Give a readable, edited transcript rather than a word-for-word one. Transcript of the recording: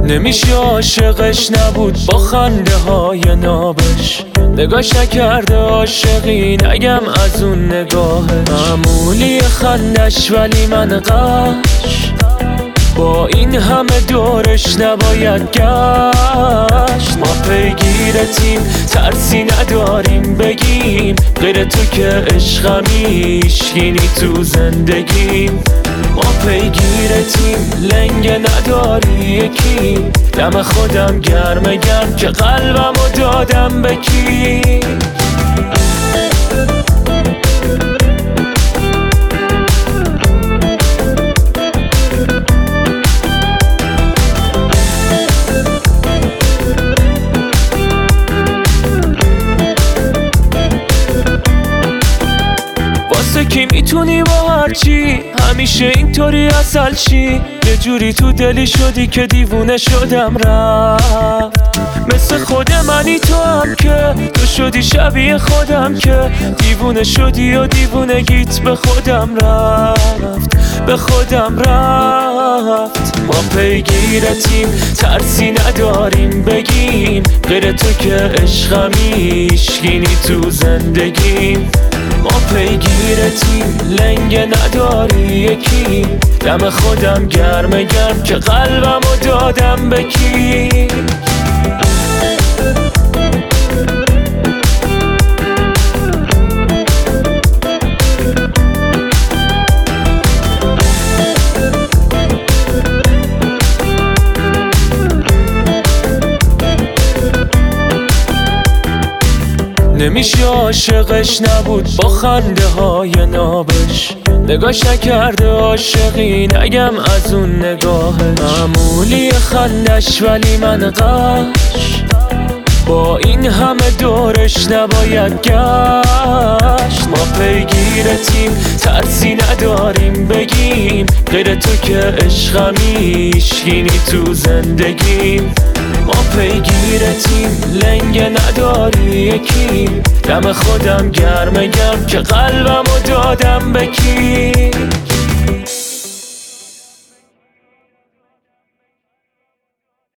نمیشه عاشقش نبود با خنده های نابش، نگاش نکرده عاشقی نگم از اون نگاهش. معمولی خندش ولی من قش، با این همه دورش نباید گشت. ما پیگیرتیم ترسی نداریم بگیم، غیر تو که عشقمی هیچکی تو زندگیم. ما پیگیرتیم لنگه نداری یکی، دم خودم گرم که قلبمو دادم به کی. واسه کی میتونی با هرچی همیشه اینطوری اصل چی؟ یه جوری تو دلی شدی که دیوونه شدم رفت. مثل خود منی تو هم که تو شدی شبیه خودم که دیوونه شدی و دیوونگیت به خودم رفت، به خودم رفت. ما پیگیرتیم ترسی نداریم بگیم، غیر تو که عشقمی هیچکی تو زندگیم. ما پیگیرتیم لنگه نداری یکی، دم خودم گرم که قلبمو دادم به کی. نمیشه عاشقش نبود با خنده های نابش، نگاش نکرده عاشقی نگم از اون نگاهش. معمولی خندش ولی من قش، با این همه دورش نباید گشت. ما پیگیرتیم ترسی نداریم بگیم، غیر تو که عشقمی هیچکی تو زندگیم. ما پیگیرتیم لنگه نداری یکی، دم خودم گرم که قلبمو دادم به کی.